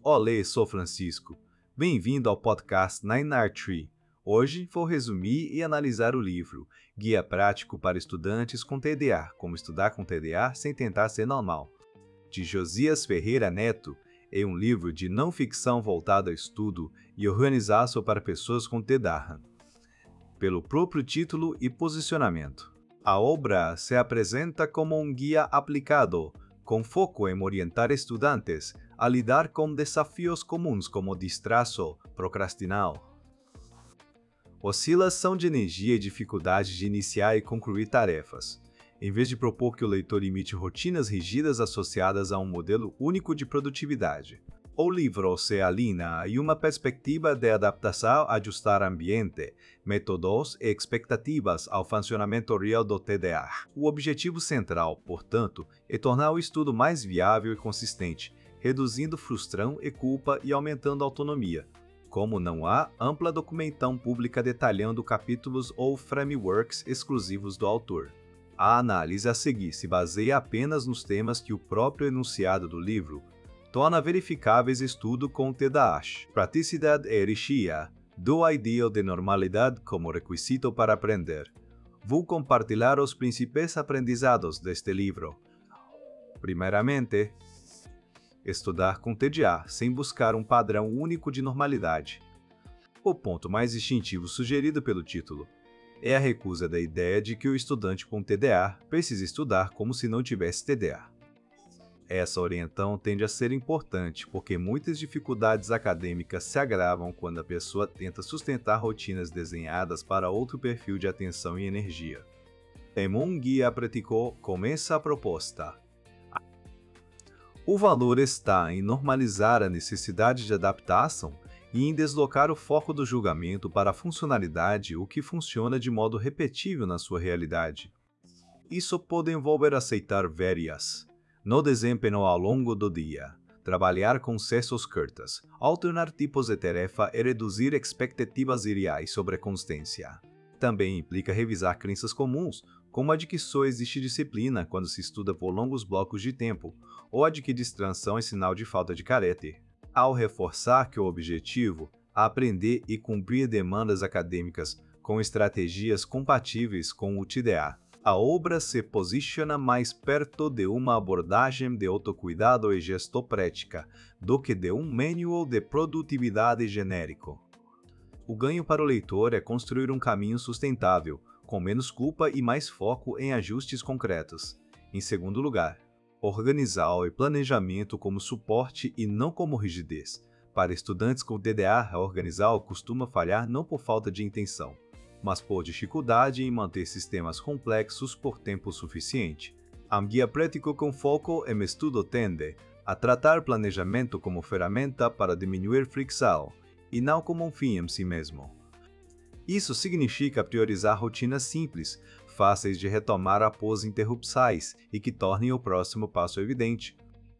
Olê, sou Francisco. Bem-vindo ao podcast 9R3. Hoje vou resumir e analisar o livro Guia Prático para Estudantes com TDA, Como Estudar com TDA Sem Tentar Ser Normal, de Josias Ferreira Neto. É um livro de não ficção voltado ao estudo e organizado para pessoas com TDAH, pelo próprio título e posicionamento. A obra se apresenta como um guia aplicado, com foco em orientar estudantes a lidar com desafios comuns como distração, procrastinar, oscilação de energia e dificuldade de iniciar e concluir tarefas, em vez de propor que o leitor imite rotinas rígidas associadas a um modelo único de produtividade. O livro se alinha em uma perspectiva de adaptação, ajustar ambiente, métodos e expectativas ao funcionamento real do TDAH. O objetivo central, portanto, é tornar o estudo mais viável e consistente, reduzindo frustração e culpa e aumentando a autonomia. Como não há ampla documentação pública detalhando capítulos ou frameworks exclusivos do autor. A análise a seguir se baseia apenas nos temas que o próprio enunciado do livro torna verificáveis estudo com TDAH, praticidade e hierarquia, do ideal de normalidade como requisito para aprender. Vou compartilhar os principais aprendizados deste livro. Primeiramente, estudar com TDAH sem buscar um padrão único de normalidade. O ponto mais distintivo sugerido pelo título é a recusa da ideia de que o estudante com TDAH precisa estudar como se não tivesse TDAH. Essa orientação tende a ser importante porque muitas dificuldades acadêmicas se agravam quando a pessoa tenta sustentar rotinas desenhadas para outro perfil de atenção e energia. Em um guia prático, começa a proposta. O valor está em normalizar a necessidade de adaptação e em deslocar o foco do julgamento para a funcionalidade, o que funciona de modo repetível na sua realidade. Isso pode envolver aceitar varias no desempenho ao longo do dia, trabalhar com cestos curtos, alternar tipos de tarefa e reduzir expectativas irreais sobre a constância. Também implica revisar crenças comuns, como a de que só existe disciplina quando se estuda por longos blocos de tempo, ou a de que distração é sinal de falta de caráter. Ao reforçar que o objetivo é aprender e cumprir demandas acadêmicas com estratégias compatíveis com o TDAH, a obra se posiciona mais perto de uma abordagem de autocuidado e gestão prática do que de um manual de produtividade genérico. O ganho para o leitor é construir um caminho sustentável, com menos culpa e mais foco em ajustes concretos. Em segundo lugar, organizar e planejamento como suporte e não como rigidez. Para estudantes com TDAH, organizar costuma falhar não por falta de intenção, mas por dificuldade em manter sistemas complexos por tempo suficiente. A guia prático com foco em estudo tende a tratar planejamento como ferramenta para diminuir fricção e não como um fim em si mesmo. Isso significa priorizar rotinas simples, fáceis de retomar após interrupções e que tornem o próximo passo evidente.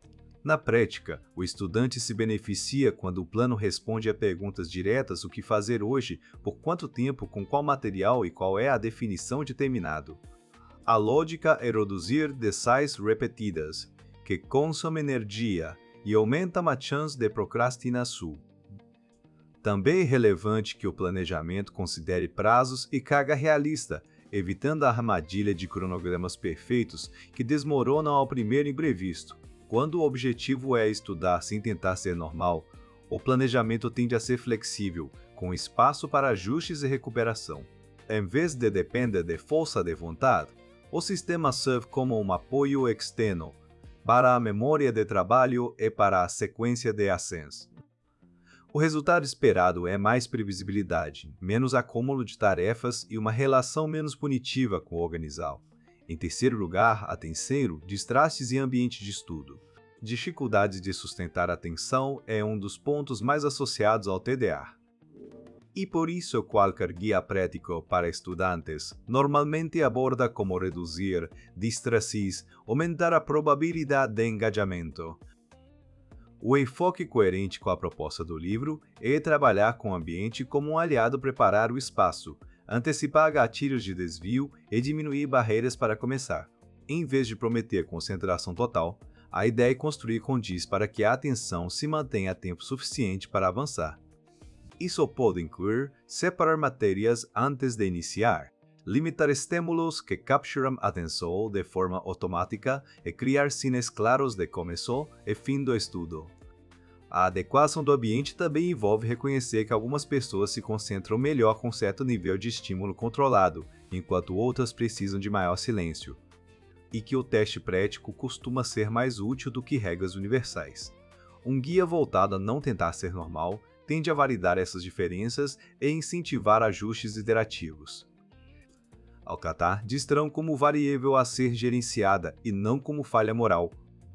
Na prática, o estudante se beneficia quando o plano responde a perguntas diretas: o que fazer hoje, por quanto tempo, com qual material e qual é a definição de terminado. A lógica é reduzir decisões repetidas, que consomem energia e aumentam a chance de procrastinação. Também é relevante que o planejamento considere prazos e carga realista, evitando a armadilha de cronogramas perfeitos que desmoronam ao primeiro imprevisto. Quando o objetivo é estudar sem tentar ser normal, o planejamento tende a ser flexível, com espaço para ajustes e recuperação. Em vez de depender de força de vontade, o sistema serve como um apoio externo para a memória de trabalho e para a sequência de ações. O resultado esperado é mais previsibilidade, menos acúmulo de tarefas e uma relação menos punitiva com o organizar. Em terceiro lugar, atenção, distrastes e ambiente de estudo. Dificuldades de sustentar a atenção é um dos pontos mais associados ao TDAH. E por isso qualquer guia prático para estudantes normalmente aborda como reduzir distrações, aumentar a probabilidade de engajamento. O enfoque coerente com a proposta do livro é trabalhar com o ambiente como um aliado, preparar o espaço, antecipar gatilhos de desvio e diminuir barreiras para começar. Em vez de prometer concentração total, A ideia é construir condis para que a atenção se mantenha tempo suficiente para avançar. Isso pode incluir separar matérias antes de iniciar, limitar estímulos que capturam a atenção de forma automática e criar cines claros de começo e fim do estudo. A adequação do ambiente também envolve reconhecer que algumas pessoas se concentram melhor com certo nível de estímulo controlado, enquanto outras precisam de maior silêncio, e que o teste prático costuma ser mais útil do que regras universais. Um guia voltado a não tentar ser normal tende a validar essas diferenças e incentivar ajustes iterativos. Alcatar distrão como variável a ser gerenciada e não como falha moral.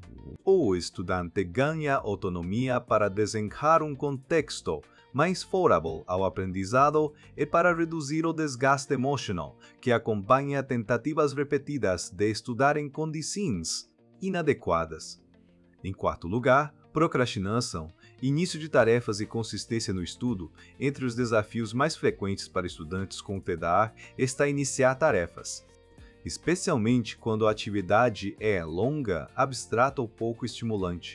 O estudante ganha autonomia para desenhar um contexto mais favorável ao aprendizado e para reduzir o desgaste emocional que acompanha tentativas repetidas de estudar em condições inadequadas. Em quarto lugar, procrastinação, início de tarefas e consistência no estudo. Entre os desafios mais frequentes para estudantes com TDAH está iniciar tarefas, especialmente quando a atividade é longa, abstrata ou pouco estimulante.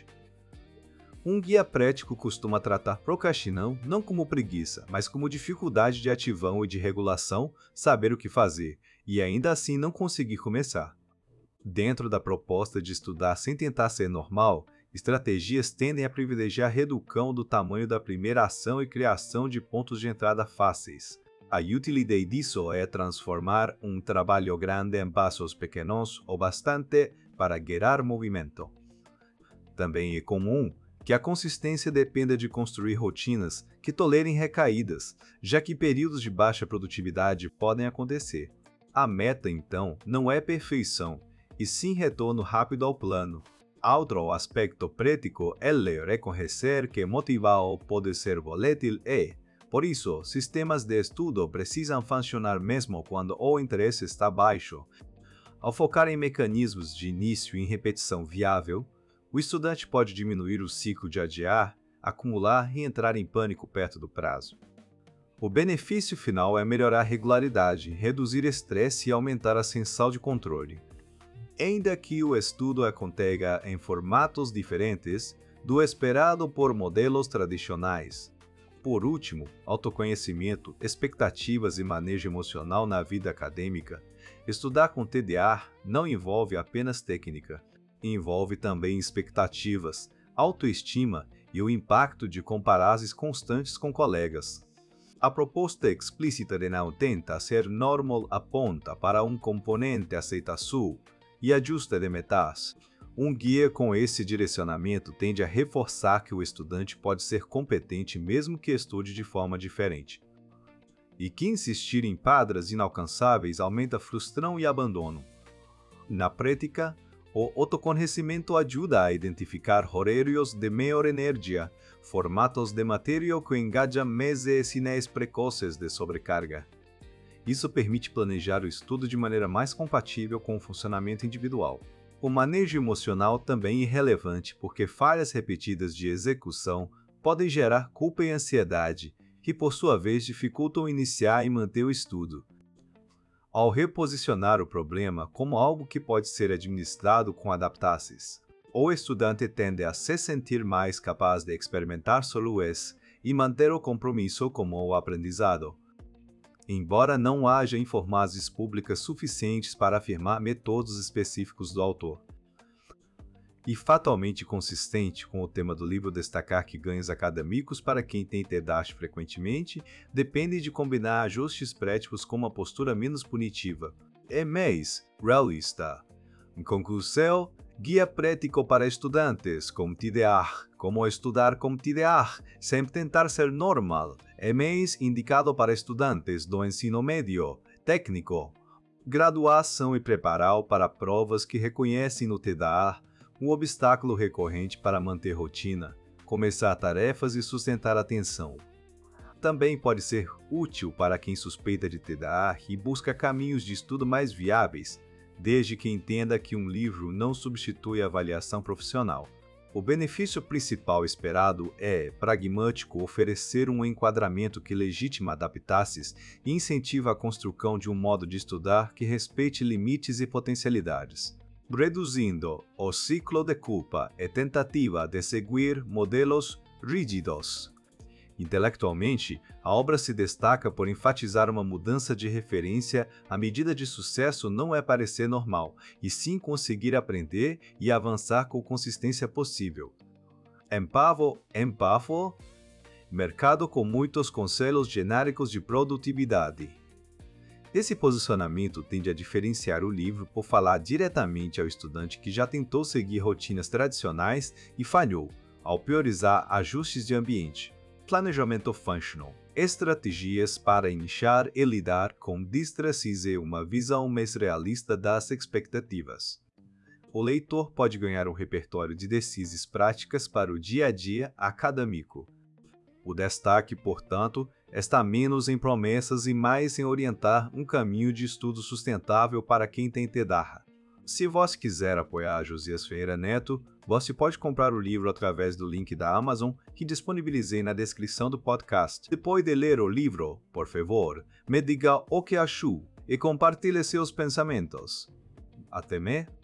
Um guia prático costuma tratar procrastinação não como preguiça, mas como dificuldade de ativão e de regulação, saber o que fazer, e ainda assim não conseguir começar. Dentro da proposta de estudar sem tentar ser normal, estratégias tendem a privilegiar a redução do tamanho da primeira ação e criação de pontos de entrada fáceis. A utilidade disso é transformar um trabalho grande em passos pequenos o bastante para gerar movimento. Também é comum que a consistência dependa de construir rotinas que tolerem recaídas, já que períodos de baixa produtividade podem acontecer. A meta, então, não é perfeição, e sim retorno rápido ao plano. Outro aspecto prático é reconhecer que motivar pode ser volátil e, por isso, sistemas de estudo precisam funcionar mesmo quando o interesse está baixo. Ao focar em mecanismos de início e repetição viável, o estudante pode diminuir o ciclo de adiar, acumular e entrar em pânico perto do prazo. O benefício final é melhorar a regularidade, reduzir estresse e aumentar a sensação de controle. Ainda que o estudo aconteça em formatos diferentes do esperado por modelos tradicionais. Por último, autoconhecimento, expectativas e manejo emocional na vida acadêmica. Estudar com TDAH não envolve apenas técnica, envolve também expectativas, autoestima e o impacto de comparações constantes com colegas. A proposta explícita de não tenta ser normal aponta para um componente aceitação e ajuste de metas. Um guia com esse direcionamento tende a reforçar que o estudante pode ser competente mesmo que estude de forma diferente. E que insistir em padrões inalcançáveis aumenta frustração e abandono. Na prática, o autoconhecimento ajuda a identificar horários de maior energia, formatos de matéria que engajam mais e sinais precoces de sobrecarga. Isso permite planejar o estudo de maneira mais compatível com o funcionamento individual. O manejo emocional também é relevante porque falhas repetidas de execução podem gerar culpa e ansiedade, que por sua vez dificultam iniciar e manter o estudo. Ao reposicionar o problema como algo que pode ser administrado com adaptações, o estudante tende a se sentir mais capaz de experimentar soluções e manter o compromisso com o aprendizado. Embora não haja informações públicas suficientes para afirmar métodos específicos do autor. E fatalmente consistente com o tema do livro destacar que ganhos acadêmicos para quem tem TDAH frequentemente dependem de combinar ajustes práticos com uma postura menos punitiva. É mais realista. Em conclusão, guia prático para estudantes com TDAH. Como estudar com TDAH sem tentar ser normal. É mais indicado para estudantes do ensino médio, técnico, graduação e preparar para provas que reconhecem no TDAH um obstáculo recorrente para manter rotina, começar tarefas e sustentar a atenção. Também pode ser útil para quem suspeita de TDAH e busca caminhos de estudo mais viáveis, desde que entenda que um livro não substitui a avaliação profissional. O benefício principal esperado é, pragmático, oferecer um enquadramento que legitima adaptações e incentiva a construção de um modo de estudar que respeite limites e potencialidades. reduzindo o ciclo de culpa e tentativa de seguir modelos rígidos. Intelectualmente, a obra se destaca por enfatizar uma mudança de referência. A medida de sucesso não é parecer normal, e sim conseguir aprender e avançar com consistência possível. Empavo, mercado com muitos conselhos genéricos de produtividade. Esse posicionamento tende a diferenciar o livro por falar diretamente ao estudante que já tentou seguir rotinas tradicionais e falhou, ao priorizar ajustes de ambiente. Planejamento functional. Estratégias para iniciar e lidar com distress e uma visão mais realista das expectativas. O leitor pode ganhar um repertório de decisões práticas para o dia a dia acadêmico. O destaque, portanto, está menos em promessas e mais em orientar um caminho de estudo sustentável para quem tem TDAH. Se você quiser apoiar Josias Ferreira Neto, você pode comprar o livro através do link da Amazon que disponibilizei na descrição do podcast. Depois de ler o livro, por favor, me diga o que achou e compartilhe seus pensamentos. Até mais!